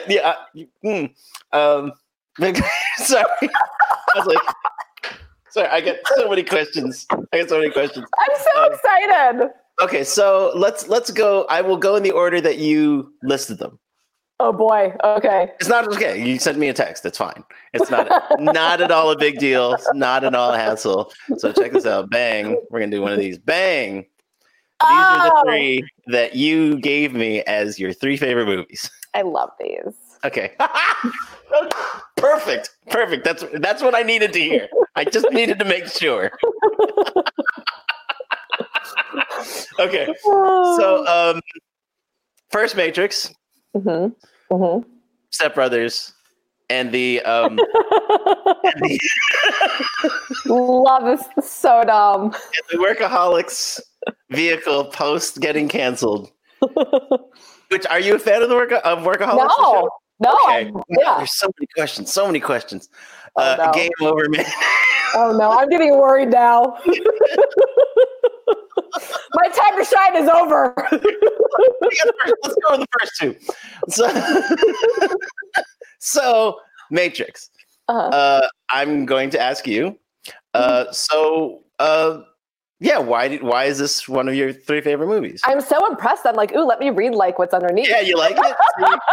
Yeah. Sorry. I was like, sorry. I get so many questions. I'm so excited. Okay, so let's go. I will go in the order that you listed them. Oh boy. Okay. It's not okay. You sent me a text. It's fine. It's not at all a big deal. It's not at all a hassle. So check this out. Bang. We're gonna do one of these. Bang. These are the three that you gave me as your three favorite movies. I love these. Okay. Perfect. That's what I needed to hear. I just needed to make sure. Okay. So first Matrix. Mm-hmm. Mm-hmm. Step Brothers, and the love this. So dumb. And the Workaholics vehicle post getting canceled. Which, are you a fan of the Workaholics? No. Okay. Yeah. There's so many questions. No. Game over, man. Oh no, I'm getting worried now. My time to shine is over. Let's go with the first two. So Matrix. Uh-huh. I'm going to ask you. Why is this one of your three favorite movies? I'm so impressed. I'm like, ooh, let me read like what's underneath. Yeah, you like it?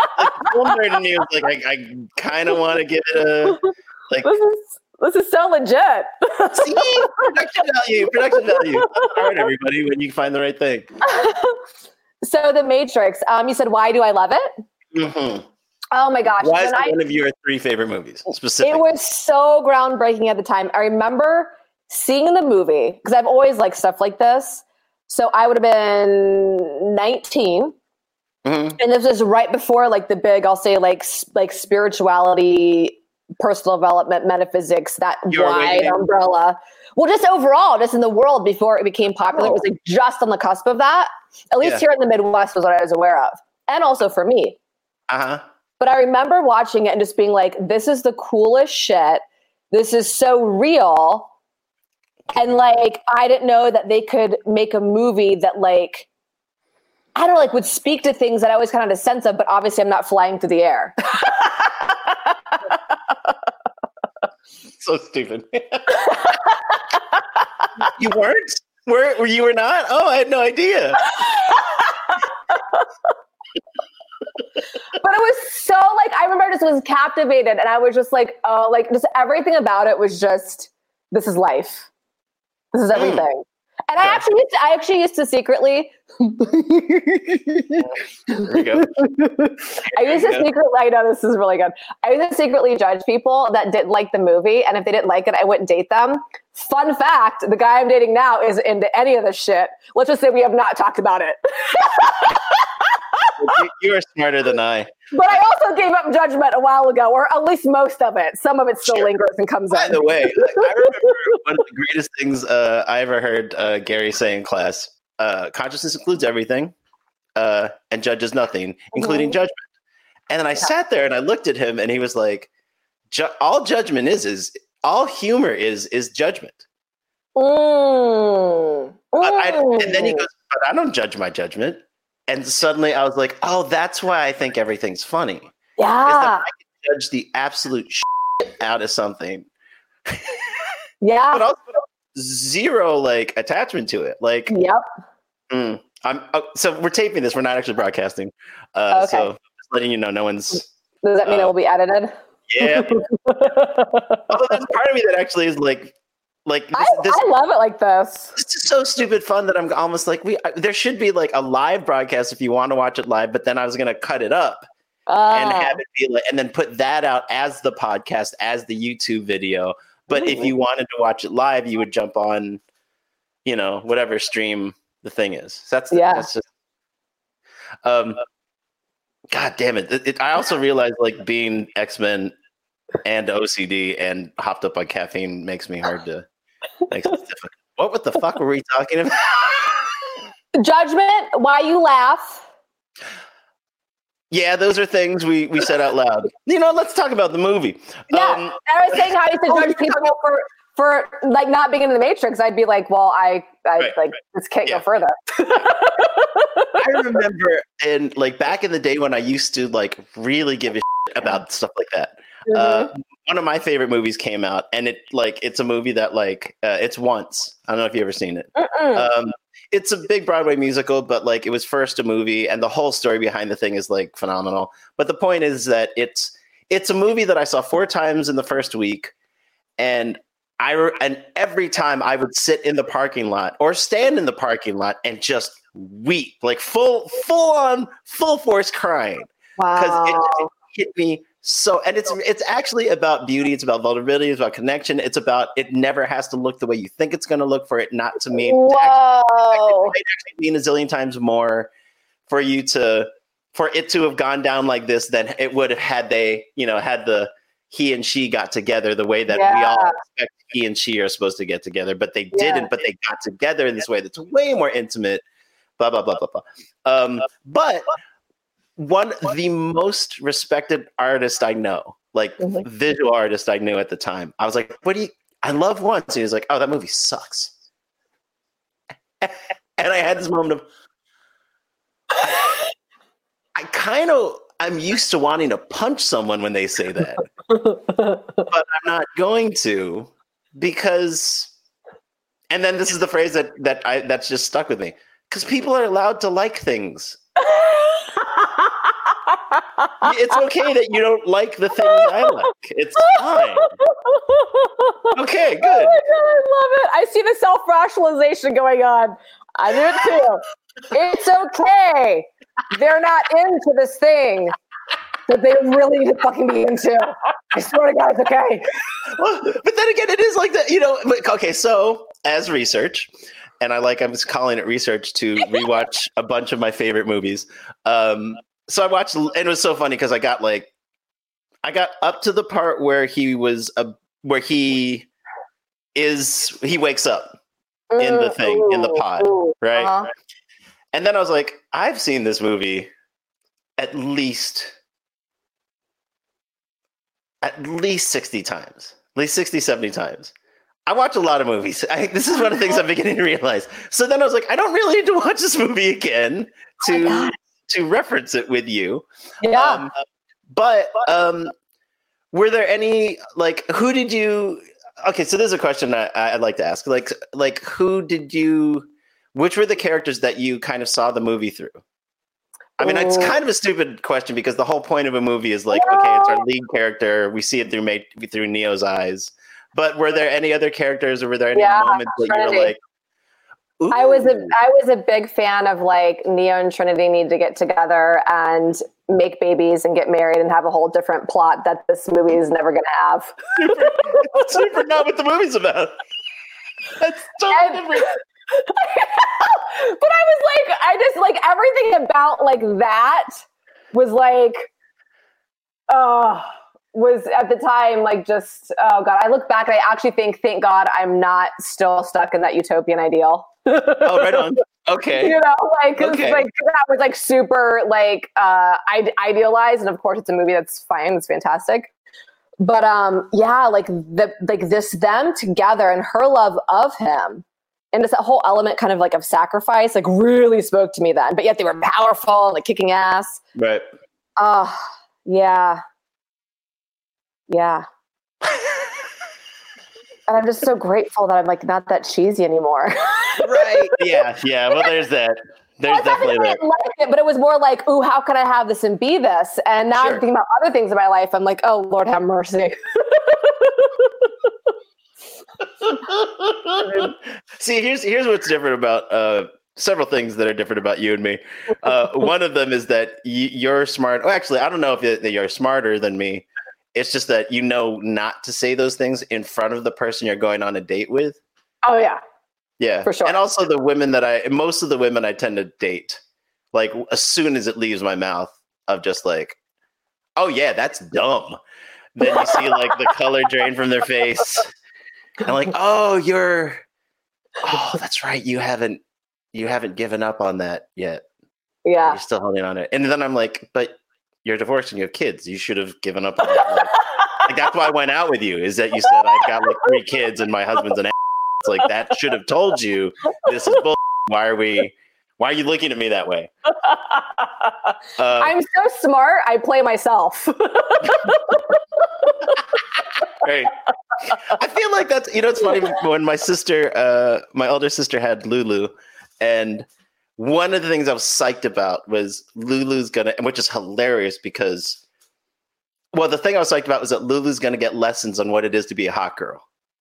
I kind of want to give it a like. This is so legit. See, production value. All right, everybody, when you find the right thing. So The Matrix. You said, why do I love it? Mm-hmm. Oh my gosh! Why is it one of your three favorite movies? Specifically, it was so groundbreaking at the time. I remember seeing the movie because I've always liked stuff like this. So I would have been 19. Mm-hmm. And this was right before like the big, I'll say like spirituality, personal development, metaphysics, that wide umbrella. Well, just overall, just in the world before it became popular, it was like just on the cusp of that. At least here in the Midwest was what I was aware of. And also for me. Uh-huh. But I remember watching it and just being like, this is the coolest shit. This is so real. And like, I didn't know that they could make a movie that like, I don't know, like would speak to things that I always kind of had a sense of, but obviously I'm not flying through the air. So stupid. You weren't? You were not? Oh, I had no idea. But it was so like, I remember I just was captivated and I was just like, oh, like just everything about it was just, this is life. This is everything. And I actually used to secretly. There we go. I know this is really good. I used to secretly judge people that didn't like the movie, and if they didn't like it, I wouldn't date them. Fun fact: the guy I'm dating now is into any of this shit. Let's just say we have not talked about it. You are smarter than I. But I also gave up judgment a while ago, or at least most of it. Some of it still lingers and comes in. By the way, I remember one of the greatest things I ever heard Gary say in class. Consciousness includes everything and judges nothing, including judgment. And then I sat there and I looked at him and he was like, all judgment is all humor is judgment. And then he goes, but I don't judge my judgment. And suddenly I was like, oh, that's why I think everything's funny. Yeah. I can judge the absolute shit out of something. Yeah. But also zero like attachment to it. Like, yep. So we're taping this. We're not actually broadcasting. Okay. So just letting you know, no one's. Does that mean it will be edited? Yeah. Although there's part of me that actually is like this, I love it like this. This is so stupid fun that I'm almost like there should be like a live broadcast if you want to watch it live. But then I was going to cut it up and have it be like, and then put that out as the podcast, as the YouTube video. But if you wanted to watch it live, you would jump on, whatever stream the thing is. So that's just. God damn it! I also realized like being X-Men and OCD and hopped up on caffeine makes it difficult. What the fuck were we talking about? Judgment. Why you laugh? Yeah, those are things we said out loud. Let's talk about the movie. Yeah, I was saying how I used to judge people for like not being in the Matrix, I'd be like, well, this can't go further. I remember back in the day when I used to like really give a shit about stuff like that. Mm-hmm. One of my favorite movies came out, and it's a movie that it's Once. I don't know if you've ever seen it. It's a big Broadway musical, but like it was first a movie, and the whole story behind the thing is like phenomenal. But the point is that it's a movie that I saw 4 times in the first week, and every time I would sit in the parking lot or stand in the parking lot and just weep, like full force crying. Wow. Because it hit me so, and it's actually about beauty. It's about vulnerability. It's about connection. It's about it never has to look the way you think it's going to look for it not to mean. Whoa. It might actually mean a zillion times more for it to have gone down like this than it would have had they, had the he and she got together the way that we all expect he and she are supposed to get together, but they didn't. But they got together in this way that's way more intimate. Blah blah blah blah blah. But the most respected artist I know, visual artist I knew at the time, I was like, I love Once. And he was like, oh, that movie sucks. And I had this moment of, I'm used to wanting to punch someone when they say that, but I'm not going to because, and then this is the phrase that's just stuck with me, because people are allowed to like things. It's okay that you don't like the things I like. It's fine. Okay, good. Oh my God, I love it. I see the self-rationalization going on. I do it too. It's okay. They're not into this thing that they really need to fucking be into. I swear to God, it's okay. Well, but then again, it is like that, okay, so as research, and I'm just calling it research to rewatch a bunch of my favorite movies. So I watched, and it was so funny because I got up to the part where he wakes up in the thing, in the pod, right? Uh-huh. And then I was like, I've seen this movie at least 60 times, at least 60, 70 times. I watch a lot of movies. This is one of the things I'm beginning to realize. So then I was like, I don't really need to watch this movie again to reference it with you. Yeah. But were there any, who did you, okay, so there's a question I'd like to ask. Which were the characters that you kind of saw the movie through? I mean, it's kind of a stupid question because the whole point of a movie is okay, it's our lead character. We see it through Neo's eyes. But were there any other characters, or were there any moments that you were like, ooh? I was a big fan of Neo and Trinity need to get together and make babies and get married and have a whole different plot that this movie is never going to have. Super not what the movie's about. That's totally different. But I just everything about that was was at the time oh God, I look back and I actually think, thank God I'm not still stuck in that utopian ideal. Oh, right on. Okay. That was super idealized, and of course it's a movie that's fine, it's fantastic. But this them together and her love of him. And it's that whole element kind of of sacrifice, really spoke to me then. But yet they were powerful and kicking ass. Right. Yeah. Yeah. And I'm just so grateful that I'm not that cheesy anymore. Right. Yeah. Yeah. Well, there's that. There's definitely that. But it was more ooh, how can I have this and be this? And now I'm thinking about other things in my life. I'm like, oh, Lord have mercy. See, here's what's different about several things that are different about you and me. One of them is that you're smart. Oh, actually, I don't know if you're smarter than me. It's just that you know not to say those things in front of the person you're going on a date with. Oh yeah, yeah, for sure. And also most of the women I tend to date, as soon as it leaves my mouth, of just oh yeah, that's dumb. Then you see the color drain from their face. And oh, that's right. You haven't given up on that yet. Yeah. You're still holding on to it. And then I'm like, but you're divorced and you have kids. You should have given up on that Like, that's why I went out with you, is that you said I've got like 3 kids and my husband's an ass. It's like, that should have told you this is bull. Why are you looking at me that way? I'm so smart. I play myself. Right. I feel like that's, it's funny when my sister, my older sister had Lulu, and one of the things I was psyched about was Lulu's which is hilarious because, well, the thing I was psyched about was that Lulu's going to get lessons on what it is to be a hot girl.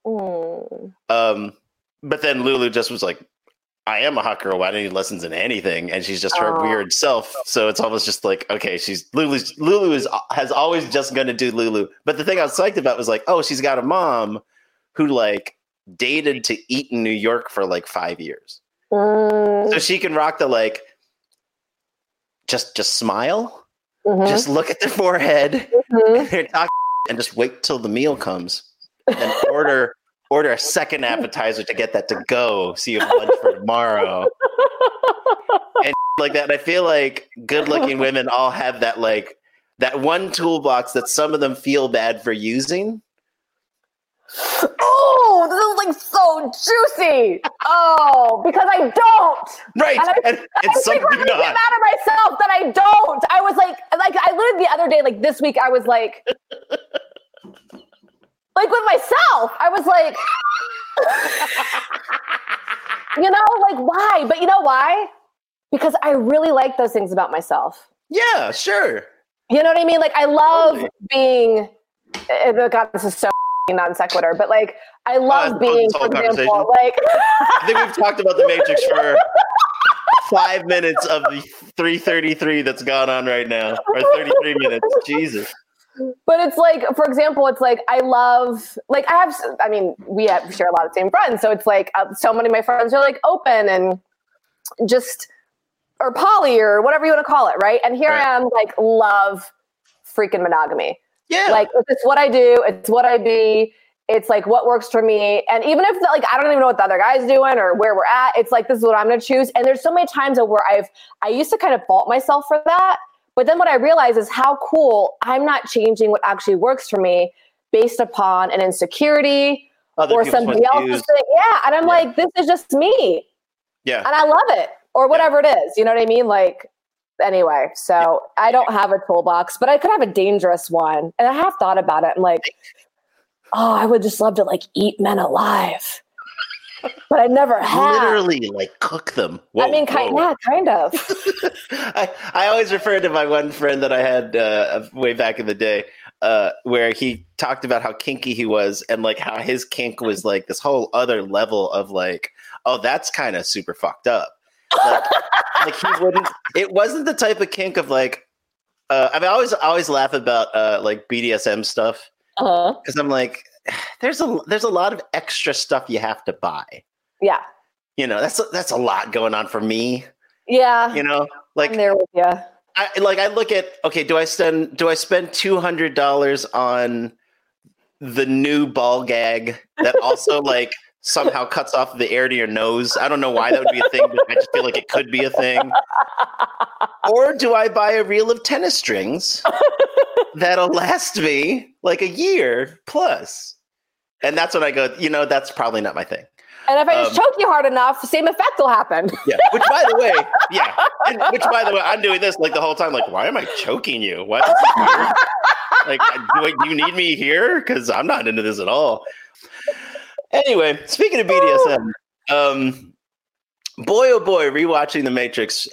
But then Lulu just was like, I am a hot girl. Why do I need lessons in anything? And she's just her weird self. So it's almost just like, okay, Lulu has always just going to do Lulu. But the thing I was psyched about was like, oh, she's got a mom who like dated to eat in New York for like 5 years. So she can rock the like, just smile, just look at their forehead, and talk, and just wait till the meal comes, and order a second appetizer to get that to go. So you have lunch for tomorrow, and like that. And I feel like good-looking women all have that like that one toolbox that some of them feel bad for using. Oh, this is like so juicy. Oh, because I don't. Right. And some do not. Get mad at myself that I don't. I was like I literally the other day, like this week, I was like with myself. I was like, like why? But you know why? Because I really like those things about myself. Yeah, sure. You know what I mean? Like I love being, God, this is so non sequitur, but like I love being, for example, like I think we've talked about the Matrix for 5 minutes of the 3:33 that's gone on right now, or 33 minutes. Jesus. But it's like, for example, it's like I love, like we share a lot of the same friends, so it's like so many of my friends are like open and just or poly or whatever you want to call it, right? And here I am, like love freaking monogamy. Yeah. Like, it's what I do. It's what I be. It's like what works for me. And even if like, I don't even know what the other guy's doing or where we're at, it's like, this is what I'm going to choose. And there's so many times where I used to kind of fault myself for that. But then what I realized is how cool I'm not changing what actually works for me based upon an insecurity or somebody else's thing. Yeah. And I'm like, this is just me. Yeah. And I love it or whatever it is. You know what I mean? Like, anyway, so I don't have a toolbox, but I could have a dangerous one. And I have thought about it. I'm like, oh, I would just love to like eat men alive. But I never have. Literally like cook them. Whoa, I mean, kind of. I always refer to my one friend that I had way back in the day where he talked about how kinky he was and like how his kink was like this whole other level of like, oh, that's kind of super fucked up. Like he wouldn't. It wasn't the type of kink of like. I mean, I always laugh about like BDSM stuff because I'm like, there's a lot of extra stuff you have to buy. Yeah. That's a lot going on for me. Yeah. Like I'm there with you. I look at, okay, do I spend $200 on the new ball gag that also like somehow cuts off the air to your nose? I don't know why that would be a thing, but I just feel like it could be a thing. Or do I buy a reel of tennis strings that'll last me like a year plus? And that's when I go, that's probably not my thing. And if I just choke you hard enough, the same effect will happen. Yeah. Which, by the way, I'm doing this like the whole time. Like, why am I choking you? What? Like, do you need me here? Because I'm not into this at all. Anyway, speaking of BDSM, boy, oh boy, rewatching The Matrix.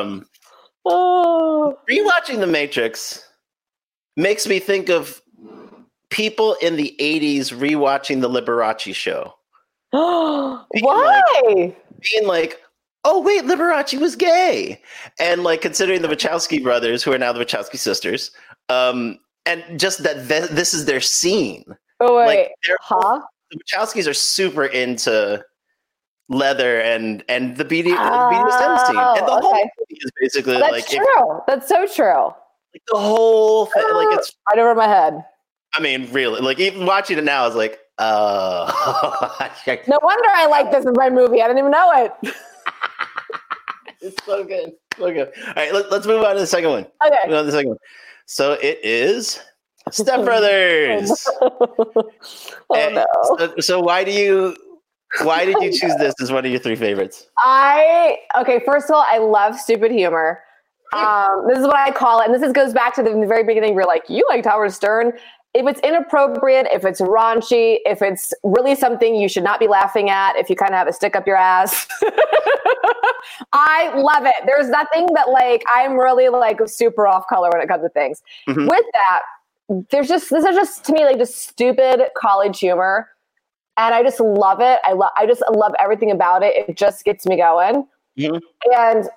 Rewatching The Matrix makes me think of people in the 80s rewatching the Liberace show. Why? Being like, oh wait, Liberace was gay. And like considering the Wachowski brothers, who are now the Wachowski sisters, and just that this is their scene. Oh wait, like, the Wachowskis are super into leather and the BDSM scene. And the whole movie is basically that's true. That's so true. Like the whole thing, like it's right over my head. I mean, really, like even watching it now, I was like, oh. No wonder I like this in my movie. I didn't even know it. It's so good. So good. All right, let's move on to the second one. Okay. Move on to the second one. So it is Step Brothers. No. So why did you choose this as one of your 3 favorites? Okay, first of all, I love stupid humor. This is what I call it. And this goes back to the very beginning. We're like, you liked Howard Stern. If it's inappropriate, if it's raunchy, if it's really something you should not be laughing at, if you kind of have a stick up your ass, I love it. There's nothing that like, I'm really like super off color when it comes to things. Mm-hmm. With that, this is just to me like just stupid college humor. And I just love it. I just love everything about it. It just gets me going. Mm-hmm. And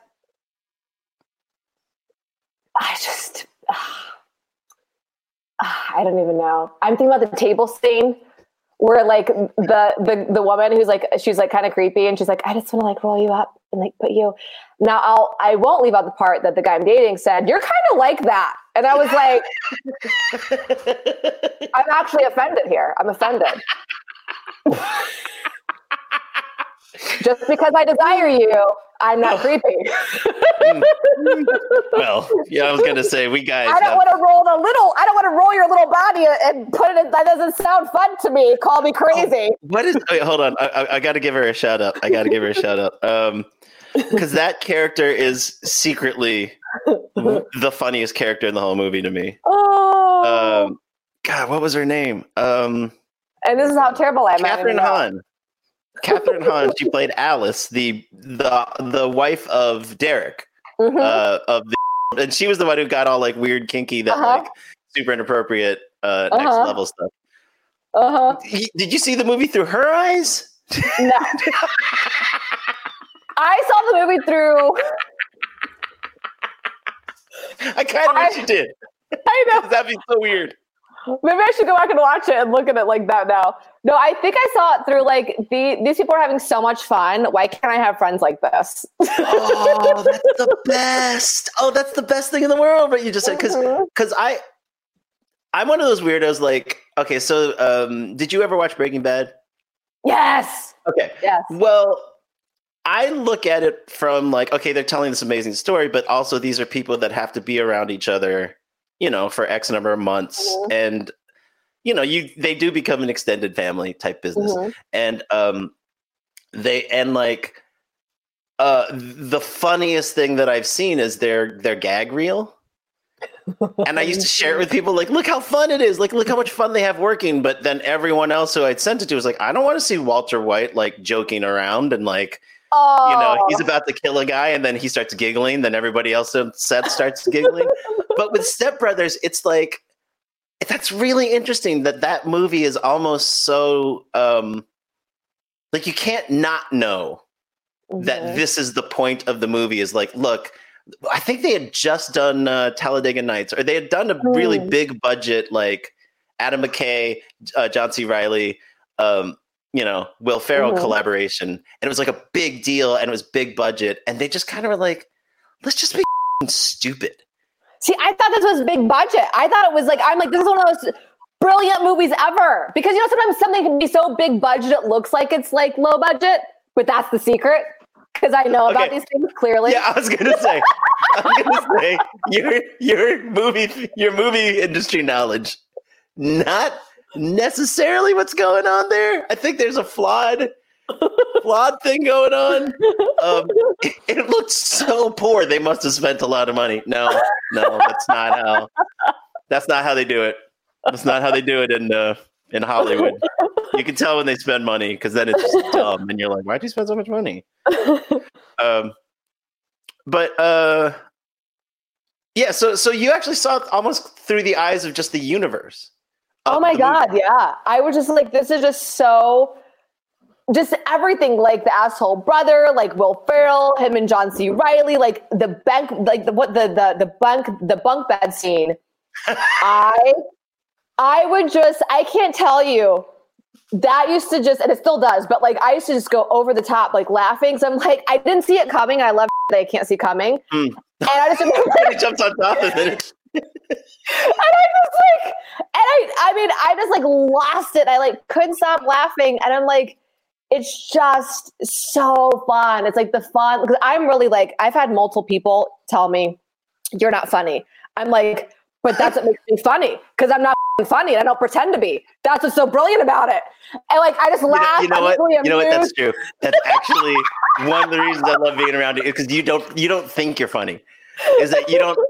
I don't even know. I'm thinking about the table scene where like the woman who's like, she's like kind of creepy and she's like, I just want to like roll you up and like put you. Now I won't leave out the part that the guy I'm dating said, you're kind of like that. And I was like, I'm actually offended here. I'm offended. Just because I desire you, I'm not creepy. Well, yeah, I was gonna say I don't want to roll your little body and put it in. That doesn't sound fun to me. Call me crazy. Wait, hold on. I got to give her a shout out. Because that character is secretly the funniest character in the whole movie to me. Oh, God, what was her name? And this is how terrible I am. Catherine Hahn. She played Alice, the wife of Derek, and she was the one who got all like weird, kinky, that like super inappropriate next level stuff. Did you see the movie through her eyes? No, I saw the movie through. I kind of wish you did. I know that'd be so weird. Maybe I should go back and watch it and look at it like that now. No, I think I saw it through like these people are having so much fun. Why can't I have friends like this? Oh, that's the best. Oh, that's the best thing in the world. But you just said because I'm one of those weirdos. Like, okay, so did you ever watch Breaking Bad? Yes. Okay. Yes. Well, I look at it from like, okay, they're telling this amazing story, but also these are people that have to be around each other, you know, for X number of months. Mm-hmm. And, you know, they do become an extended family type business. Mm-hmm. And the funniest thing that I've seen is their gag reel. And I used to share it with people like, look how fun it is. Like, look how much fun they have working. But then everyone else who I'd sent it to was like, I don't want to see Walter White like joking around and like, you know, he's about to kill a guy and then he starts giggling. Then everybody else on set starts giggling. But with Step Brothers, it's like, that's really interesting that movie is almost so, like you can't not know that this is the point of the movie is like, look, I think they had just done Talladega Nights, or they had done a really big budget, like Adam McKay, John C. Reilly, you know, Will Ferrell collaboration. And it was like a big deal and it was big budget. And they just kind of were like, let's just be stupid. See, I thought this was big budget. I thought it was like, I'm like, this is one of those brilliant movies ever. Because, you know, sometimes something can be so big budget, it looks like it's like low budget, but that's the secret. Because I know about these things clearly. Yeah, I was gonna say your movie industry knowledge, not necessarily what's going on there. I think there's a flawed thing going on. It looked so poor. They must have spent a lot of money. No, that's not how they do it. That's not how they do it in Hollywood. You can tell when they spend money because then it's just dumb, and you're like, "Why'd you spend so much money?" Yeah. So you actually saw it almost through the eyes of just the universe. Oh my God! Movie. Yeah, I was just like, this is just so, just everything, like the asshole brother, like Will Ferrell, him and John C. Reilly, like the bank, like the bunk bed scene. I can't tell you. That used to just, and it still does, but like I used to just go over the top, like laughing. So I'm like, I didn't see it coming. I love that I can't see coming. And I just remember he jumps on top of it. And I just like lost it. I like couldn't stop laughing. And I'm like, it's just so fun. It's like the fun, because I'm really like, I've had multiple people tell me, you're not funny. I'm like, But that's what makes me funny, because I'm not funny and I don't pretend to be. That's what's so brilliant about it. And like, I just laugh. You know what? You know what? That's true. That's actually one of the reasons I love being around you, because you don't think you're funny. Is that you don't?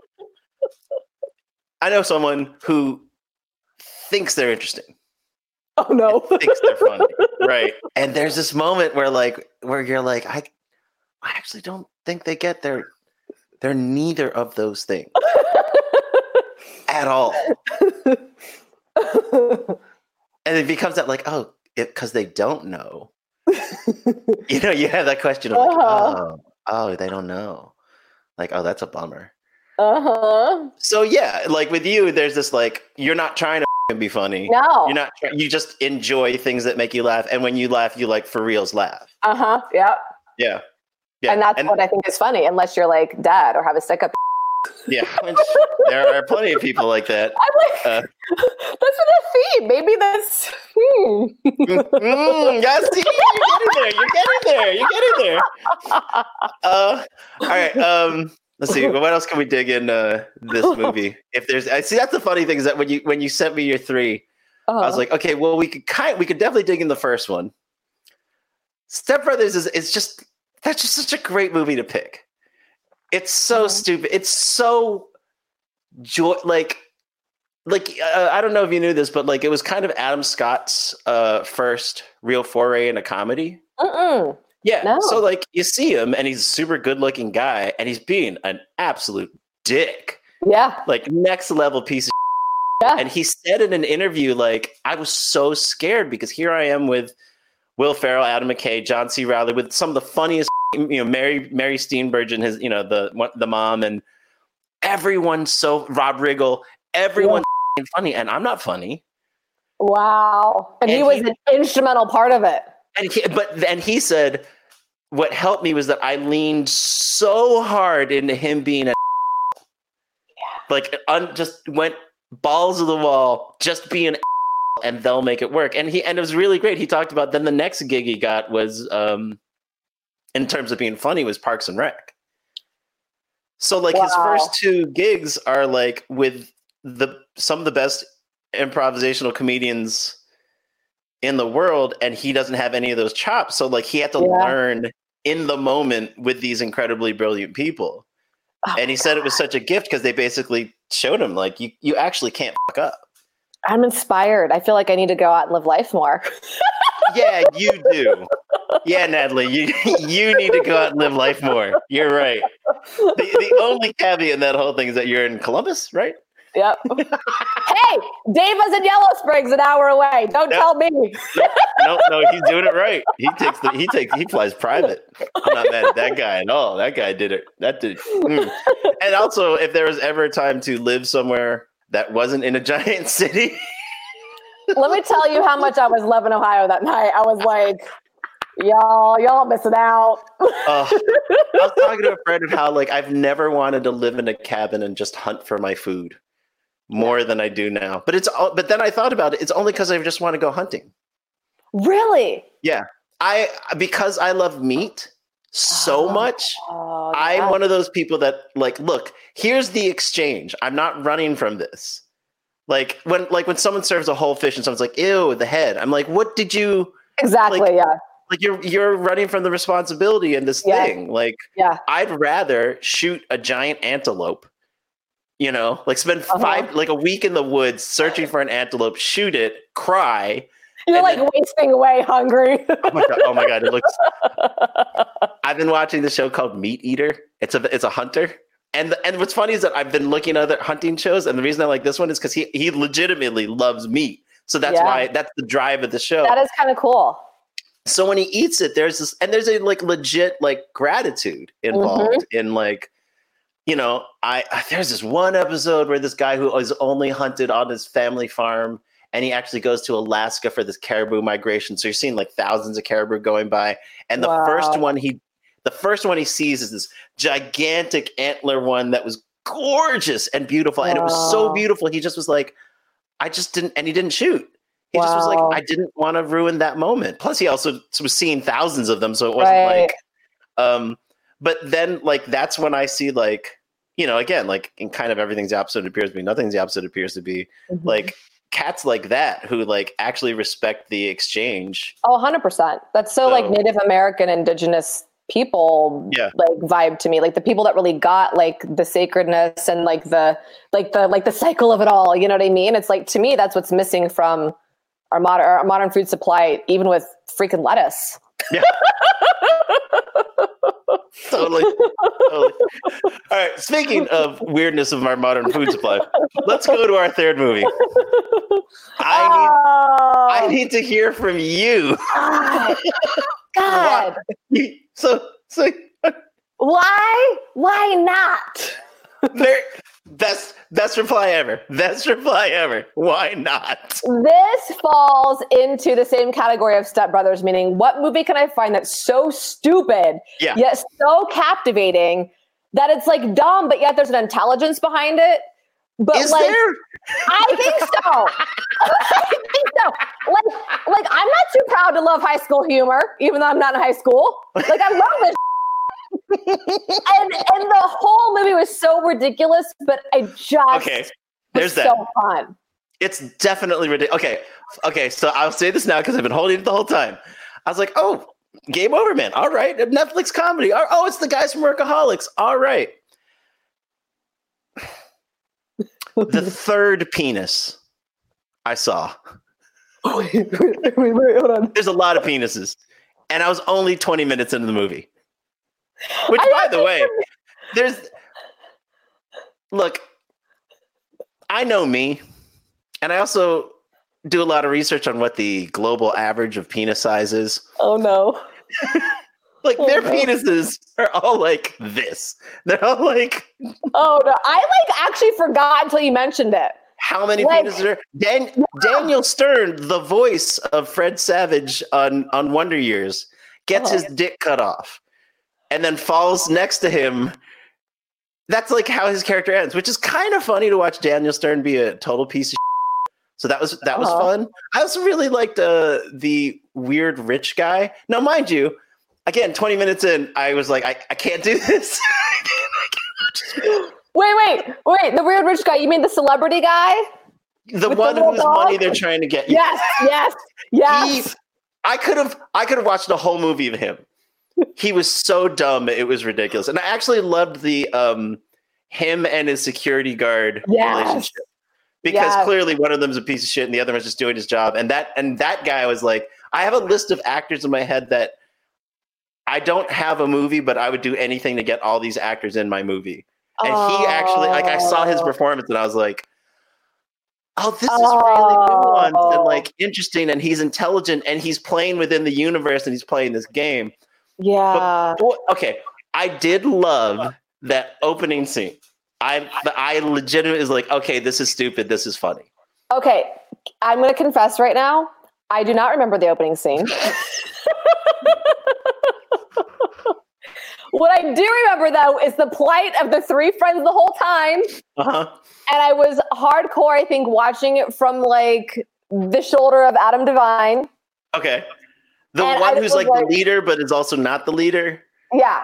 I know someone who thinks they're interesting. Oh no! Thinks they're funny, right? And there's this moment where you're like, I actually don't think they get they're neither of those things. At all. And it becomes that like, oh, because they don't know. You know, you have that question of like, oh, they don't know. Like, oh, that's a bummer. So yeah, like with you, there's this like, you're not trying to be funny. No. You're not. You just enjoy things that make you laugh. And when you laugh, you like for reals laugh. Yep. Yeah. Yeah. And that's what I think is funny, unless you're like dead or have a stick up. Yeah, there are plenty of people like that. I'm like, that's a theme. Maybe that's. Yeah, see, you're getting there. All right. Let's see. What else can we dig in this movie? If there's, I see. That's the funny thing is that when you sent me your three, I was like, okay, well, we could definitely dig in the first one. Step Brothers is just such a great movie to pick. It's so stupid. It's so I don't know if you knew this, but like it was kind of Adam Scott's first real foray into comedy. Yeah. No. So like you see him and he's a super good looking guy and he's being an absolute dick. Yeah. Like next level piece of shit. Yeah. And he said in an interview, like, I was so scared because here I am with Will Ferrell, Adam McKay, John C. Reilly, with some of the funniest, Mary Steenburgen, his, the mom, and everyone's so Rob Riggle, everyone's funny, and I'm not funny. Wow. And he was an instrumental part of it. And he said, what helped me was that I leaned so hard into him being just went balls to the wall, just being and they'll make it work. And it was really great. He talked about then the next gig he got was, in terms of being funny, was Parks and Rec. So like his first two gigs are like with some of the best improvisational comedians in the world, and he doesn't have any of those chops. So like he had to learn in the moment with these incredibly brilliant people. And he said it was such a gift because they basically showed him like you actually can't fuck up. I'm inspired. I feel like I need to go out and live life more. Yeah, you do. Yeah, Natalie, you need to go out and live life more. You're right. The only caveat in that whole thing is that you're in Columbus, right? Yep. Hey, Davis in Yellow Springs, an hour away. Don't tell me. No, he's doing it right. He flies private. I'm not mad at that guy at all. That guy did it. And also, if there was ever a time to live somewhere that wasn't in a giant city. Let me tell you how much I was loving Ohio that night. I was like, y'all missing out. I was talking to a friend of how like I've never wanted to live in a cabin and just hunt for my food more than I do now. But then I thought about it. It's only because I just want to go hunting. Really? Yeah. Because I love meat so much. I'm one of those people that like, look, here's the exchange. I'm not running from this. Like when someone serves a whole fish and someone's like, ew, the head. I'm like, what did you exactly? Like, yeah. Like you're running from the responsibility in this thing. Like, I'd rather shoot a giant antelope, like spend a week in the woods searching for an antelope, shoot it, cry. You're like wasting away hungry. Oh my God. It looks, I've been watching this show called Meat Eater. It's a hunter. And what's funny is that I've been looking at other hunting shows. And the reason I like this one is because he legitimately loves meat. So that's why that's the drive of the show. That is kind of cool. So when he eats it, there's a like legit like gratitude involved in like, there's this one episode where this guy who is only hunted on his family farm, and he actually goes to Alaska for this caribou migration. So you're seeing like thousands of caribou going by. And the first one he sees is this gigantic antler one that was gorgeous and beautiful. And it was so beautiful. He just was like, he didn't shoot. He just was like, I didn't want to ruin that moment. Plus, he also was seeing thousands of them, so it wasn't like. But then, like, that's when I see, like, again, like in kind of everything's the opposite appears to be, nothing's the opposite appears to be. Like cats like that who like actually respect the exchange. Oh, 100%. That's so like Native American, indigenous people like vibe to me, like the people that really got like the sacredness and like the cycle of it all. You know what I mean? It's like, to me, that's what's missing from our modern food supply, even with freaking lettuce. Yeah. Totally. All right. Speaking of weirdness of our modern food supply, let's go to our third movie. I need to hear from you. God. So why not? Best reply ever. Best reply ever. Why not? This falls into the same category of Step Brothers, meaning what movie can I find that's so stupid, yet so captivating that it's like dumb, but yet there's an intelligence behind it. But is like, there? I think so. I think so. Like I'm not too proud to love high school humor, even though I'm not in high school. Like I love this. and the whole movie was so ridiculous, but I just there's that. So fun. It's definitely ridiculous. Okay. So I'll say this now because I've been holding it the whole time. I was like, oh, Game Over Man. All right, a Netflix comedy. Oh, it's the guys from Workaholics. All right. The third penis I saw. Wait, hold on. There's a lot of penises, and I was only 20 minutes into the movie. Which, by the way, look, I know me, and I also do a lot of research on what the global average of penis size is. Oh, no. Like, their penises are all like this. They're all like... Oh, no. I, actually forgot until you mentioned it. How many penises are... Daniel Stern, the voice of Fred Savage on Wonder Years, gets his dick cut off. And then falls next to him. That's like how his character ends, which is kind of funny to watch Daniel Stern be a total piece of shit. So that was fun. I also really liked the weird rich guy. Now, mind you, again, 20 minutes in, I was like, I can't do this. Wait. The weird rich guy. You mean the celebrity guy? The one whose money they're trying to get you. Yes. I could have watched the whole movie of him. He was so dumb, it was ridiculous. And I actually loved the him and his security guard relationship. Because clearly one of them's a piece of shit and the other one's just doing his job. And that guy was like, I have a list of actors in my head that I don't have a movie, but I would do anything to get all these actors in my movie. And he actually, I saw his performance and I was like, oh, this is really nuanced and interesting, and he's intelligent and he's playing within the universe and he's playing this game. Yeah. But, I did love that opening scene. I legitimately was like, okay, this is stupid. This is funny. Okay, I'm going to confess right now. I do not remember the opening scene. What I do remember, though, is the plight of the three friends the whole time. Uh-huh. And I was hardcore, I think, watching it from the shoulder of Adam Devine. Okay. The one who's like the leader, but is also not the leader. Yeah.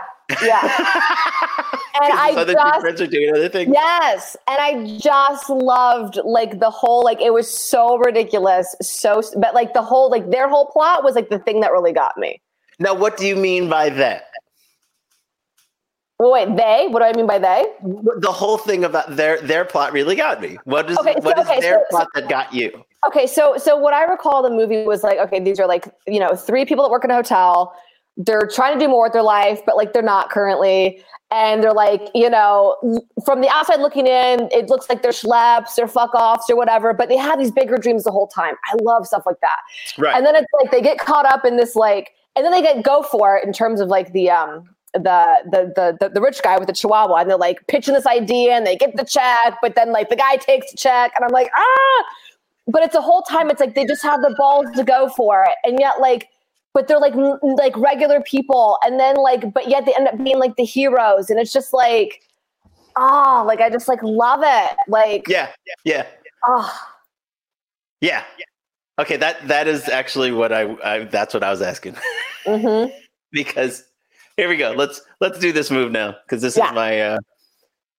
And friends are doing other things. Yes. And I just loved the whole, it was so ridiculous. But the whole, their whole plot was the thing that really got me. Now, what do you mean by that? Well, wait, they? What do I mean by they? The whole thing about their plot really got me. What is their plot that got you? Okay, so what I recall the movie was these are three people that work in a hotel. They're trying to do more with their life, but they're not currently. And they're from the outside looking in, it looks like they're schleps or fuck offs or whatever, but they have these bigger dreams the whole time. I love stuff like that. Right. And then it's they get caught up in this and then they go for it in terms of the rich guy with the chihuahua, and they're pitching this idea and they get the check, but then the guy takes the check and I'm like, but it's a whole time. It's they just have the balls to go for it. And yet but they're regular people. And then but yet they end up being the heroes. And it's just I just love it. Yeah. Oh yeah. Okay. That is actually what that's what I was asking. Mm-hmm. Because here we go. Let's do this move now. Cause this is my,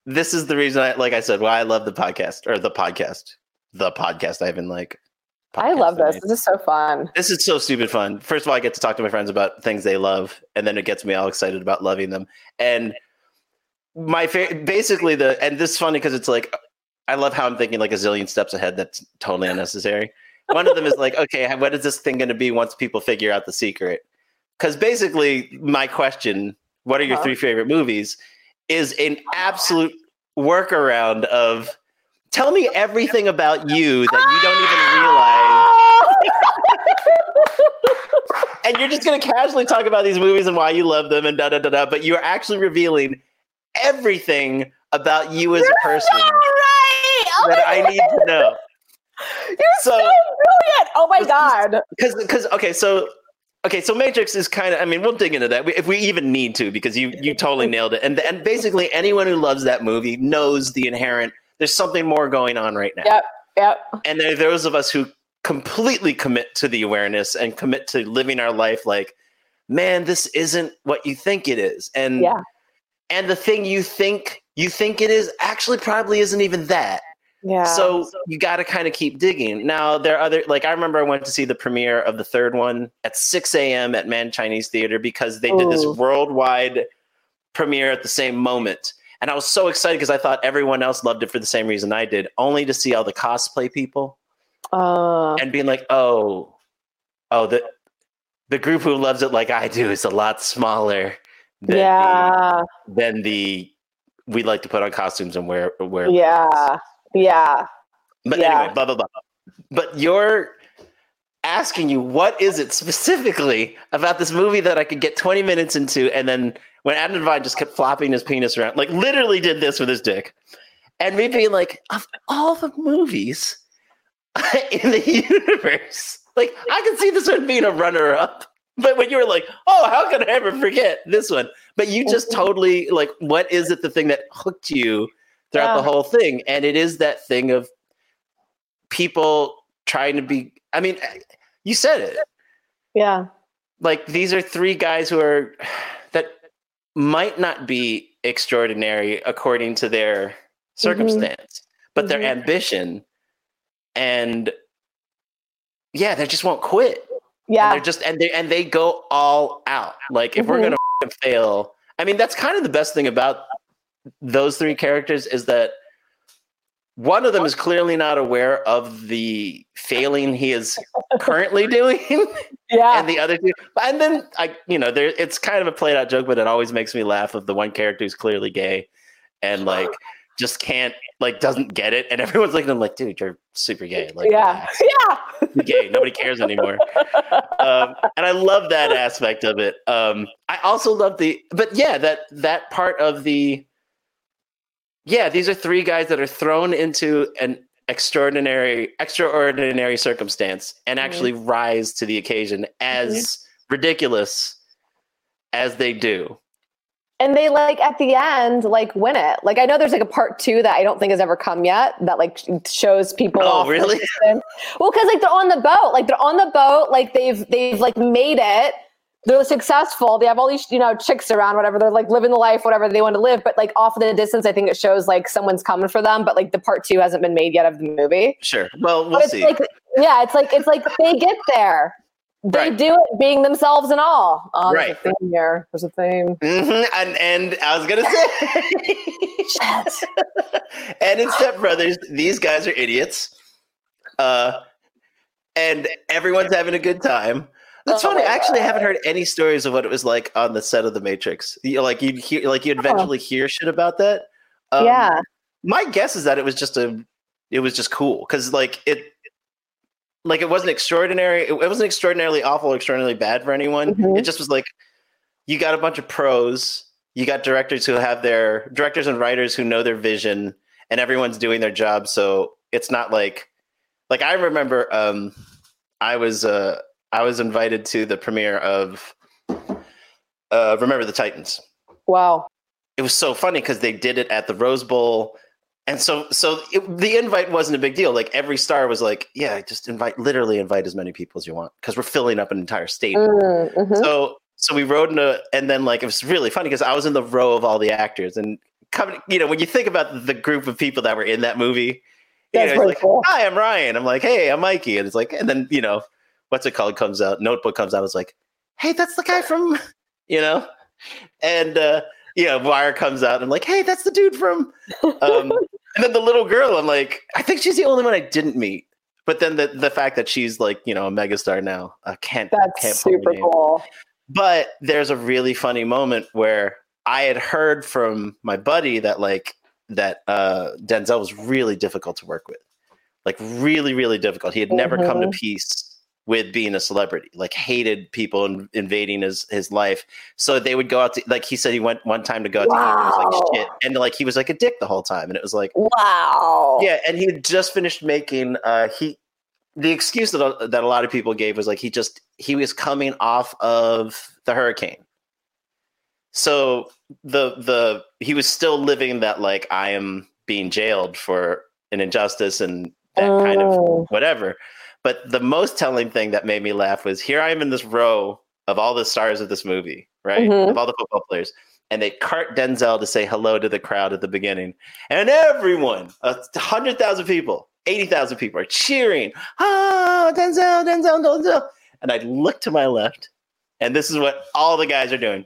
this is the reason like I said, why I love the podcast. I've been like, I love this. This is so fun. This is so stupid fun. First of all, I get to talk to my friends about things they love, and then it gets me all excited about loving them. And basically and this is funny because it's like, I love how I'm thinking like a zillion steps ahead. That's totally unnecessary. One of them is like, okay, what is this thing going to be once people figure out the secret? Because basically my question, what are your three favorite movies, is an absolute workaround of tell me everything about you that you don't even realize. And you're just going to casually talk about these movies and why you love them and da-da-da-da, but you're actually revealing everything about you as a person that I need to know. You're so brilliant. Oh my God. Because so Matrix is kind of, I mean, we'll dig into that if we even need to, because you totally nailed it. And basically anyone who loves that movie knows the inherent, there's something more going on right now. Yep. And there are those of us who completely commit to the awareness and commit to living our life like, man, this isn't what you think it is. And the thing you think it is actually probably isn't even that. Yeah. So you got to kind of keep digging. Now, there are other, like, I remember I went to see the premiere of the third one at 6 a.m. at Man Chinese Theater because they did this worldwide premiere at the same moment. And I was so excited because I thought everyone else loved it for the same reason I did, only to see all the cosplay people and being like, the group who loves it like I do is a lot smaller than the we like to put on costumes and wear. Yeah. But anyway, blah, blah, blah. But you're asking you, what is it specifically about this movie that I could get 20 minutes into? And then when Adam Devine just kept flopping his penis around, like literally did this with his dick. And me being like, of all the movies in the universe, like I can see this one being a runner-up. But when you were like, oh, how could I ever forget this one? But you just totally, like, what is it, the thing that hooked you throughout the whole thing? And it is that thing of people trying to be, I mean, you said it. Yeah. Like, these are three guys that might not be extraordinary according to their circumstance, but their ambition, and they just won't quit. Yeah. And they're just, and they go all out. Like, if we're going to fail, I mean, that's kind of the best thing about those three characters is that one of them is clearly not aware of the failing he is currently doing. And the other two, and then it's kind of a played out joke, but it always makes me laugh of the one character who's clearly gay and like just can't, like, doesn't get it, and everyone's looking at him like, dude, you're super gay. Like, relax. You're gay. Nobody cares anymore. And I love that aspect of it. I also love that part of the. Yeah, these are three guys that are thrown into an extraordinary circumstance and actually rise to the occasion as ridiculous as they do. And they, like, at the end, like, win it. Like, I know there's like a part 2 that I don't think has ever come yet that like shows people. Oh, really? Well, because like they're on the boat. Like they've like made it. They're successful. They have all these, chicks around, whatever. They're like living the life, whatever they want to live. But like off in the distance, I think it shows like someone's coming for them. But like the part 2 hasn't been made yet of the movie. Sure. Well, we'll see. Like, it's like they get there. They do it being themselves and all. There's a theme here. There's a theme. And I was going to say, and in Step Brothers, these guys are idiots. And everyone's having a good time. That's funny. I actually haven't heard any stories of what it was like on the set of The Matrix. You eventually hear shit about that. My guess is that it was just cool. Cause it wasn't extraordinary. It wasn't extraordinarily awful, extraordinarily bad for anyone. It just was like, you got a bunch of pros, you got directors and writers who know their vision, and everyone's doing their job. So it's not like I remember, I was invited to the premiere of Remember the Titans. Wow. It was so funny because they did it at the Rose Bowl. And so the invite wasn't a big deal. Like every star was like, yeah, just literally invite as many people as you want because we're filling up an entire stadium. So we rode and then like it was really funny because I was in the row of all the actors, and coming, when you think about the group of people that were in that movie, That's he's like, cool. "Hi, I'm Ryan." I'm like, "Hey, I'm Mikey." And it's like, and then, what's it called comes out, Notebook comes out. It's like, "Hey, that's the guy from," and, Wire comes out. And I'm like, "Hey, that's the dude from," and then the little girl, I'm like, I think she's the only one I didn't meet. But then the fact that she's like, a megastar now, can't super cool. But there's a really funny moment where I had heard from my buddy that Denzel was really difficult to work with, like really, really difficult. He had never come to peace with being a celebrity, like hated people invading his life. So they would go out to, like he said, he went one time to go out to eat. And it was like shit. And like, he was like a dick the whole time. And it was like, wow. Yeah. And he had just finished making, the excuse that a lot of people gave was like, he was coming off of the hurricane. So he was still living that, like, I am being jailed for an injustice and that kind of whatever. But the most telling thing that made me laugh was, here I am in this row of all the stars of this movie, right? Of all the football players. And they cart Denzel to say hello to the crowd at the beginning. And everyone, 100,000 people, 80,000 people are cheering. Ah, Denzel, Denzel, Denzel. And I look to my left, and this is what all the guys are doing.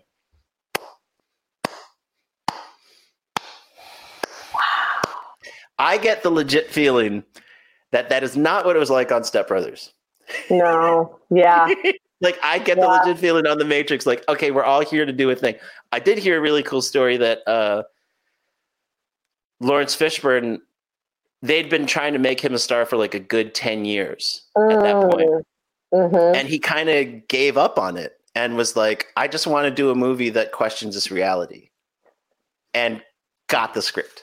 Wow. I get the legit feeling that is not what it was like on Step Brothers. No. Yeah. Like, I get the legit feeling on The Matrix, like, okay, we're all here to do a thing. I did hear a really cool story that Lawrence Fishburne, they'd been trying to make him a star for like a good 10 years at that point. And he kind of gave up on it and was like, I just want to do a movie that questions this reality, and got the script.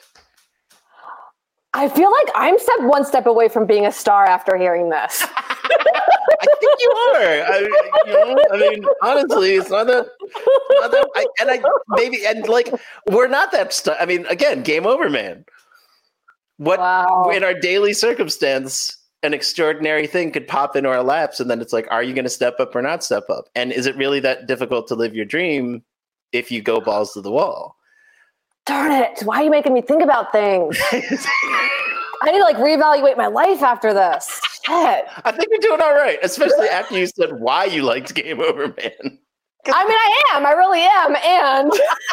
I feel like I'm one step away from being a star after hearing this. I think you are. I mean, honestly, it's not that. We're not that. I mean, again, game over, man. What in our daily circumstance, an extraordinary thing could pop into our laps, and then it's like, are you going to step up or not step up? And is it really that difficult to live your dream if you go balls to the wall? Darn it! Why are you making me think about things? I need to reevaluate my life after this. Shit. I think you're doing all right, especially after you said why you liked Game Over, Man. I mean, I am. I really am.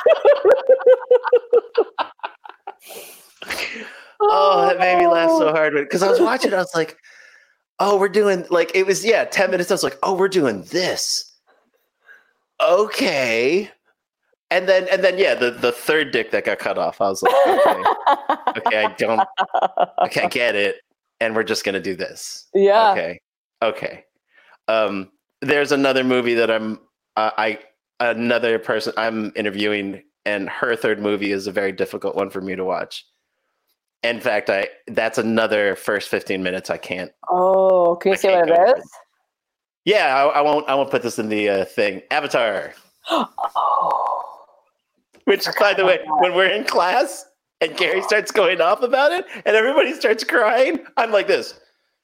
And oh, that made me laugh so hard because I was watching. I was like, "Oh, we're doing it was 10 minutes." I was like, "Oh, we're doing this." Okay. And then the third dick that got cut off. I was like, okay, I get it. And we're just going to do this. Yeah. Okay. There's another movie that another person I'm interviewing, and her third movie is a very difficult one for me to watch. In fact, that's another first 15 minutes I can't. Oh, can you say what it is? Yeah, I won't put this in the thing. Avatar. Oh. Which, by the way, when we're in class and Gary starts going off about it and everybody starts crying, I'm like this.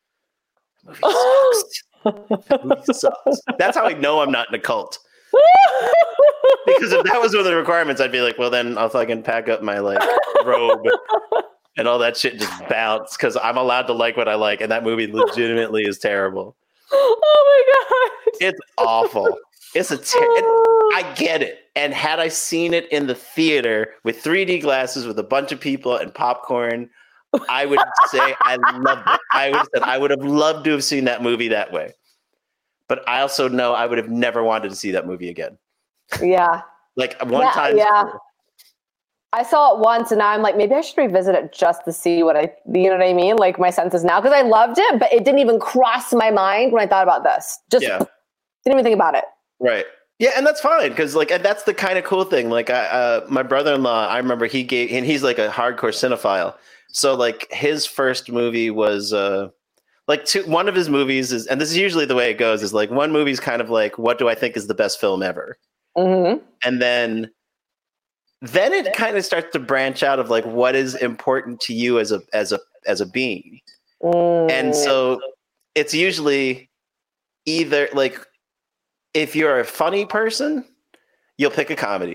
That movie sucks. That's how I know I'm not in a cult. Because if that was one of the requirements, I'd be like, well, then I'll fucking pack up my robe and all that shit, just bounce, because I'm allowed to like what I like, and that movie legitimately is terrible. Oh my god, it's awful. It's I get it. And had I seen it in the theater with 3D glasses with a bunch of people and popcorn, I would say I loved it. I would have loved to have seen that movie that way. But I also know I would have never wanted to see that movie again. Yeah. One time. Yeah. I saw it once and now I'm like, maybe I should revisit it just to see you know what I mean? My senses now. Because I loved it, but it didn't even cross my mind when I thought about this. Didn't even think about it. Right. Yeah, and that's fine because and that's the kind of cool thing. My brother-in-law, I remember and he's like a hardcore cinephile. So his first movie was one of his movies is, and this is usually the way it goes, is one movie's kind of what do I think is the best film ever, and then it kind of starts to branch out of what is important to you as a being, and so it's usually either if you're a funny person, you'll pick a comedy.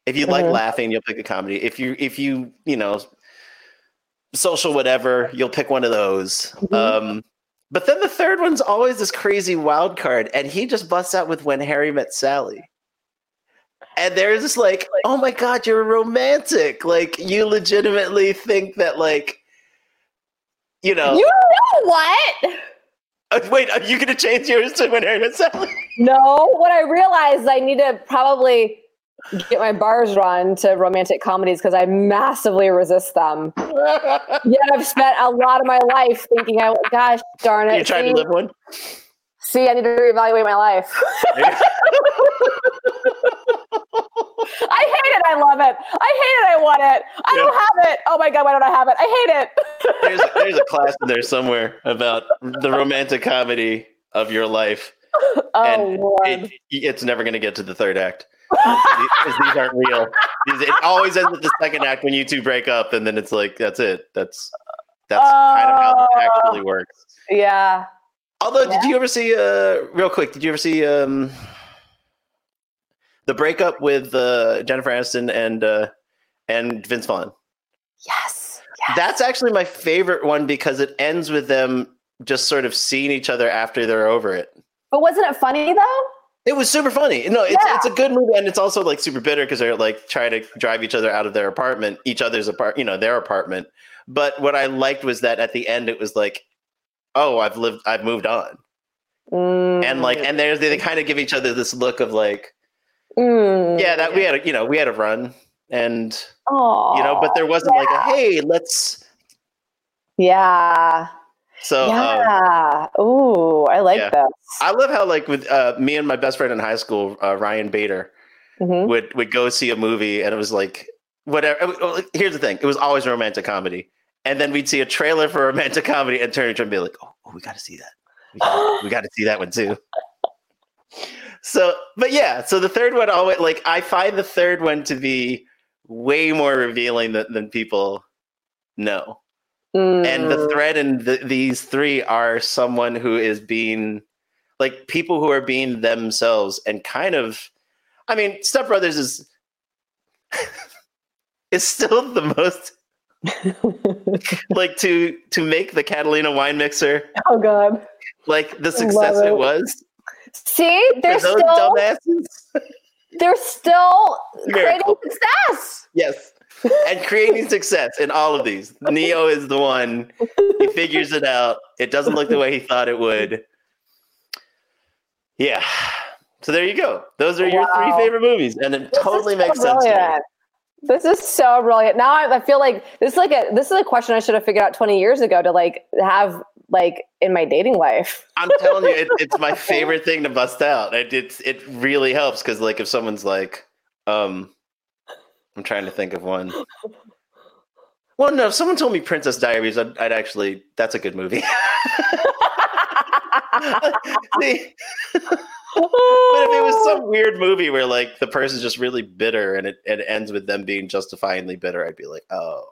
If you like laughing, you'll pick a comedy. If you social whatever, you'll pick one of those. But then the third one's always this crazy wild card, and he just busts out with When Harry Met Sally. And there's this like, oh my God, you're romantic. Like, you legitimately think that, like, You know what? Wait, are you going to change yours to When Harry Met Sally? No, what I realized I need to probably get my bars run to romantic comedies because I massively resist them. Yet I've spent a lot of my life thinking, gosh darn it. You trying to live one? See, I need to reevaluate my life. I hate it. I love it. I hate it. I want it. I don't have it. Oh my God, why don't I have it? I hate it. There's a class in there somewhere about the romantic comedy of your life. Oh, Lord. It's never going to get to the third act. Because these aren't real. It always ends at the second act when you two break up, and then it's like, that's it. That's kind of how it actually works. Yeah. Although, did you ever see, real quick, did you ever see the breakup with Jennifer Aniston and Vince Vaughn? Yes. That's actually my favorite one because it ends with them just sort of seeing each other after they're over it. But wasn't it funny, though? It was super funny. No, it's a good movie, and it's also like super bitter because they're like trying to drive each other out of their apartment, their apartment. But what I liked was that at the end it was like, oh, I've moved on. And they kind of give each other this look of like, that we had a run, and but there wasn't like a hey, let's. Yeah. So ooh, I like this. I love how like with me and my best friend in high school, Ryan Bader, would go see a movie, and it was like whatever. Here's the thing: it was always a romantic comedy, and then we'd see a trailer for a romantic comedy and turn and be like, "Oh, we got to see that. We got to see that one too." So the third one always like I find the third one to be way more revealing than people know. And the thread in these three are someone who is being like people who are being themselves and kind of, I mean, Step Brothers is still the most like to make the Catalina wine mixer. Oh God. Like the success it was. See, they're still dumbasses. They're still creating success. Yes. And creating success in all of these. Neo is the one. He figures it out. It doesn't look the way he thought it would. Yeah. So there you go. Those are your three favorite movies. And it totally makes sense to me. This is so brilliant. Now I feel like this is a question I should have figured out 20 years ago to like have like in my dating life. I'm telling you, it's my favorite thing to bust out. It really helps because like if someone's like, I'm trying to think of one. Well, no, if someone told me Princess Diaries, I'd actually, that's a good movie. See? But if it was some weird movie where like the person's just really bitter and it ends with them being justifiably bitter, I'd be like,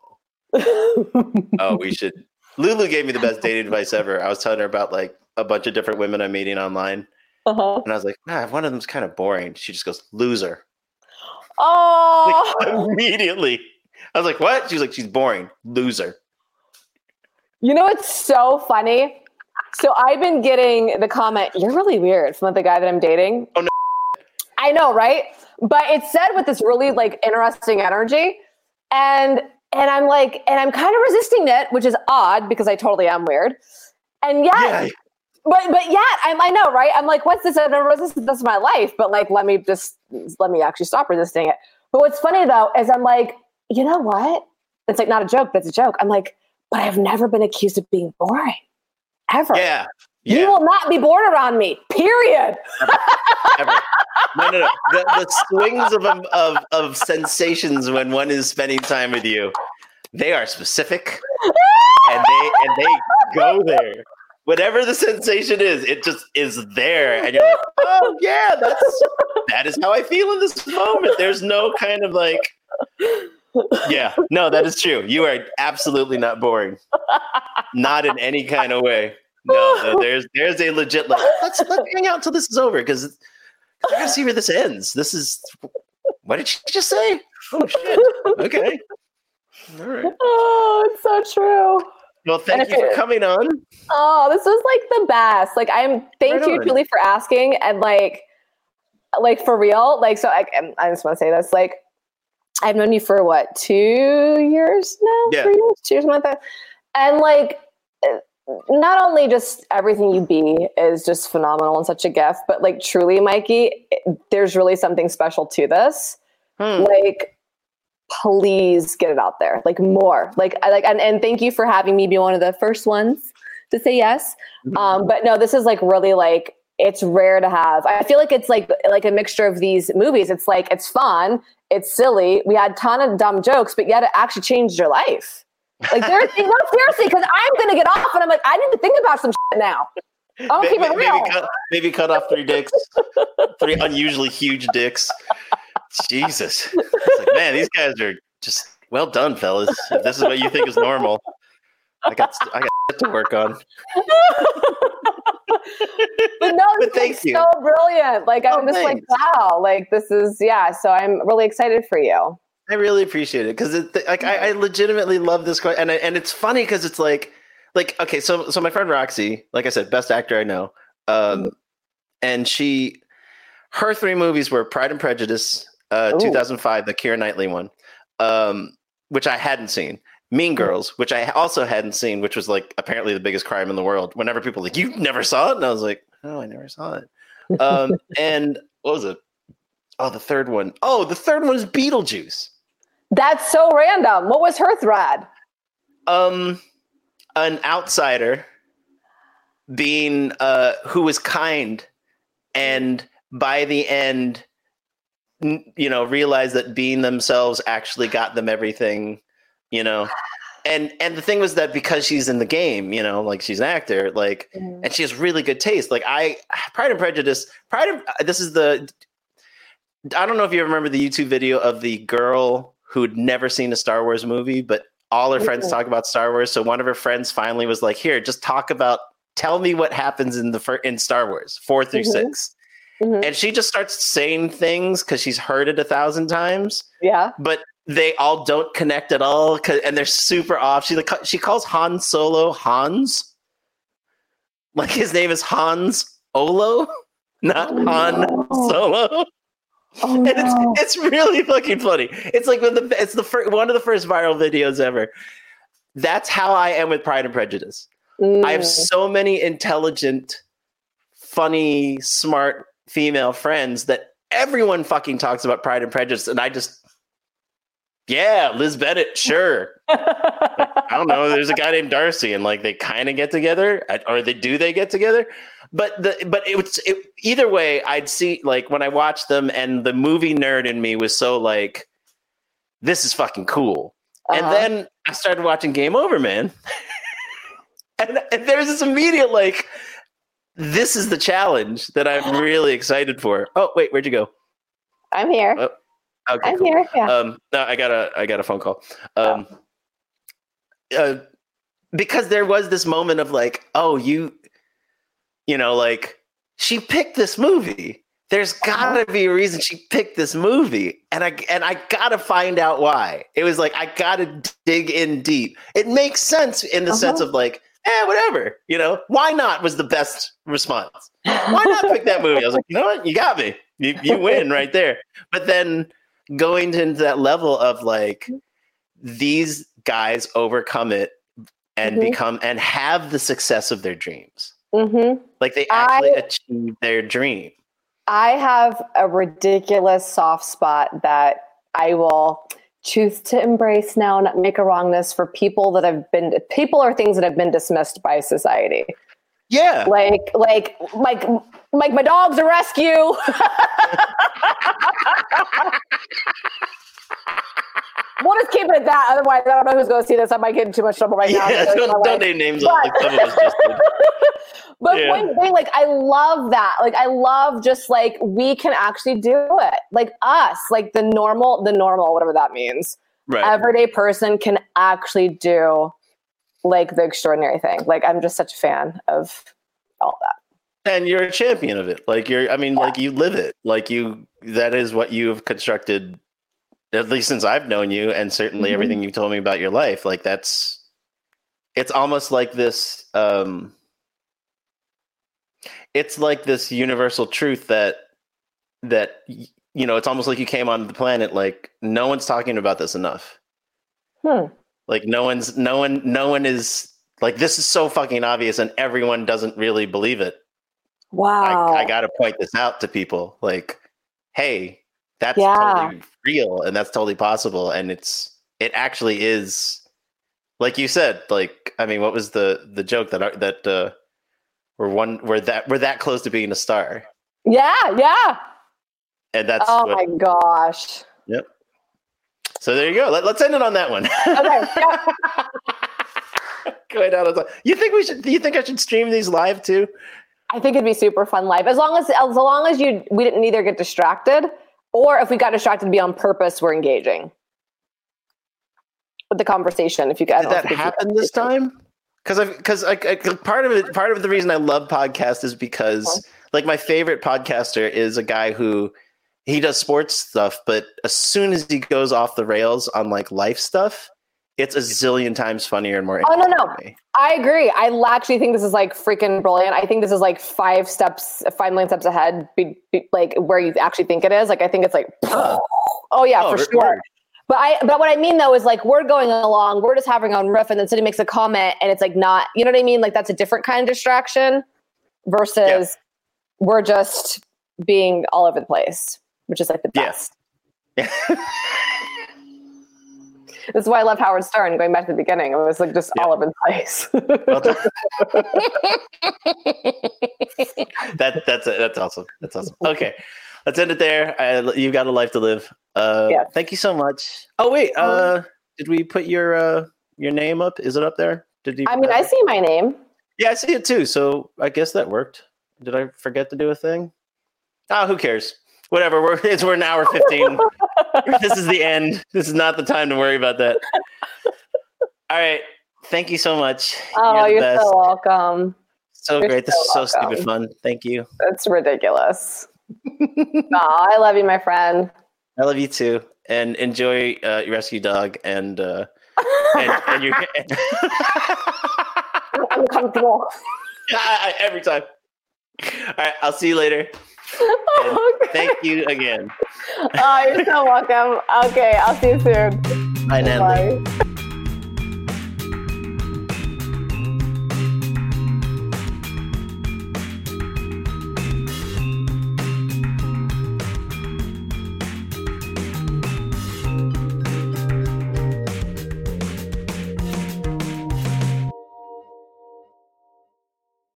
we should. Lulu gave me the best dating advice ever. I was telling her about like a bunch of different women I'm meeting online. And I was like, one of them's kind of boring. She just goes, loser. Oh, like, immediately. I was like, what? She was like, she's boring. Loser. You know, it's so funny. So I've been getting the comment, you're really weird from the guy that I'm dating. Oh, no. I know, right? But it's said with this really like interesting energy. And I'm like, and I'm kind of resisting it, which is odd because I totally am weird. And yet, but yet, I know, right? I'm like, what's this? I've never resisted this in my life, but like, let me actually stop resisting it. But what's funny though, is I'm like, you know what? It's like not a joke, that's a joke. I'm like, but I've never been accused of being boring. Ever. Yeah. You will not be bored around me, period. Ever. No. The swings of sensations when one is spending time with you, they are specific and they go there. Whatever the sensation is, it just is there. And you're like, oh yeah, that is how I feel in this moment. There's no kind of like, yeah, no, that is true. You are absolutely not boring. Not in any kind of way. No, there's a legit like, let's hang out until this is over because I gotta see where this ends. This is What did she just say? Oh shit. Okay. All right. Oh, it's so true. Well, thank you for coming on. Oh, this was like the best. Like, thank you, Julie, for asking. And like for real. Like, so I just want to say this. Like, I've known you for what, 2 years now? Yeah. 3 years, 2 years, like that. And like, not only just everything you be is just phenomenal and such a gift, but like truly, Mikey, there's really something special to this. Like, please get it out there, like more. And thank you for having me be one of the first ones to say yes. But no, this is like really like, it's rare to have. I feel like it's like a mixture of these movies. It's like, it's fun, it's silly. We had a ton of dumb jokes, but yet it actually changed your life. Like, seriously, because I'm going to get off and I'm like, I need to think about some shit now. I'll keep it real. Maybe cut off 3 dicks, 3 unusually huge dicks. Jesus. It's like, man, these guys are just well done, fellas. If this is what you think is normal, I got shit to work on. But no, it's like so brilliant. Like, I'm just like, wow, like this is, so I'm really excited for you. I really appreciate it because I legitimately love this question, and it's funny because it's like okay, so my friend Roxy, like I said, best actor I know, and her 3 movies were Pride and Prejudice, 2005, the Keira Knightley one, which I hadn't seen, Mean Girls, which I also hadn't seen, which was like apparently the biggest crime in the world. Whenever people were like, you never saw it, and I was like, no, I never saw it. And what was it? Oh, the third one. Oh, the third one was Beetlejuice. That's so random. What was her thread? An outsider being who was kind, and by the end, realized that being themselves actually got them everything, And the thing was that because she's in the game, like she's an actor, like, and she has really good taste. Like Pride and Prejudice. I don't know if you remember the YouTube video of the girl who'd never seen a Star Wars movie, but all her friends talk about Star Wars. So one of her friends finally was like, here, just tell me what happens in Star Wars 4 through 6. And she just starts saying things because she's heard it 1,000 times. Yeah. But they all don't connect at all, and they're super off. She calls Han Solo Hans. Like his name is Hans Olo, not Han Solo. Oh, and it's really fucking funny. It's like one of the first viral videos ever. That's how I am with Pride and Prejudice. I have so many intelligent, funny, smart female friends that everyone fucking talks about Pride and Prejudice, and I just, Liz Bennett, sure. I don't know. There's a guy named Darcy, and like they kind of get together, or they get together. But either way, I'd see, like, when I watched them, and the movie nerd in me was so like, this is fucking cool. And then I started watching Game Over, man. and there's this immediate, like, this is the challenge that I'm really excited for. Oh, wait, where'd you go? I'm here. Oh, okay, I'm cool. here. Yeah. No, I got a phone call. Because there was this moment of like, like, she picked this movie. There's gotta be a reason she picked this movie. And I gotta find out why. It was like, I gotta dig in deep. It makes sense in the sense of like, whatever, why not was the best response. Why not pick that movie? I was like, you know what? You got me. You win right there. But then going into that level of like, these guys overcome it and become and have the success of their dreams. Like they actually achieve their dream. I have a ridiculous soft spot that I will choose to embrace now, not make a wrongness for people or things that have been dismissed by society. Yeah. Like my dog's a rescue. We'll just keep it at that. Otherwise, I don't know who's going to see this. I might get in too much trouble right now. Don't name names. Like some of us just did. But point being, like, I love that. Like, I love just like we can actually do it. Like us, like the normal, whatever that means. Right. Everyday person can actually do like the extraordinary thing. Like, I'm just such a fan of all that. And you're a champion of it. Like like you live it. Like that is what you have constructed, at least since I've known you, and certainly everything you've told me about your life. Like it's almost like this, it's like this universal truth that, it's almost like you came onto the planet. Like no one's talking about this enough. Like no one is like, this is so fucking obvious and everyone doesn't really believe it. Wow. I got to point this out to people. Like, hey, that's totally real and that's totally possible. And it actually is, like you said, like, I mean, what was the joke that we're that close to being a star? Yeah. And that's my gosh. Yep. So there you go. Let's end it on that one. Okay. Going out of time. Do you think I should stream these live too? I think it'd be super fun live. As long as we didn't either get distracted, or if we got distracted, be on purpose, we're engaging with the conversation. If you did that happen this time? Because part of the reason I love podcasts is because like my favorite podcaster is a guy who he does sports stuff, but as soon as he goes off the rails on like life stuff, it's a zillion times funnier and more. Oh no! I agree. I actually think this is like freaking brilliant. I think this is like 5 million steps ahead, like where you actually think it is. Like I think it's like, oh yeah, for sure. But what I mean though is like we're going along, we're just having our own riff, and then somebody makes a comment, and it's like not, you know what I mean? Like that's a different kind of distraction versus we're just being all over the place, which is like the best. Yeah. This is why I love Howard Stern. Going back to the beginning, it was like just all over the place. That's awesome. That's awesome. Okay, let's end it there. You've got a life to live. Thank you so much. Oh wait, did we put your name up? Is it up there? I see my name. Yeah, I see it too. So I guess that worked. Did I forget to do a thing? Oh, who cares? Whatever. We're an hour 15. This is the end. This is not the time to worry about that. All right. Thank you so much. Oh, you're so welcome. So great. This is so stupid fun. Thank you. That's ridiculous. I love you, my friend. I love you too. And enjoy your rescue dog and your. I'm comfortable. Every time. All right. I'll see you later. Okay. Thank you again. Oh, you're so welcome. Okay, I'll see you soon. Bye, Natalie. Bye.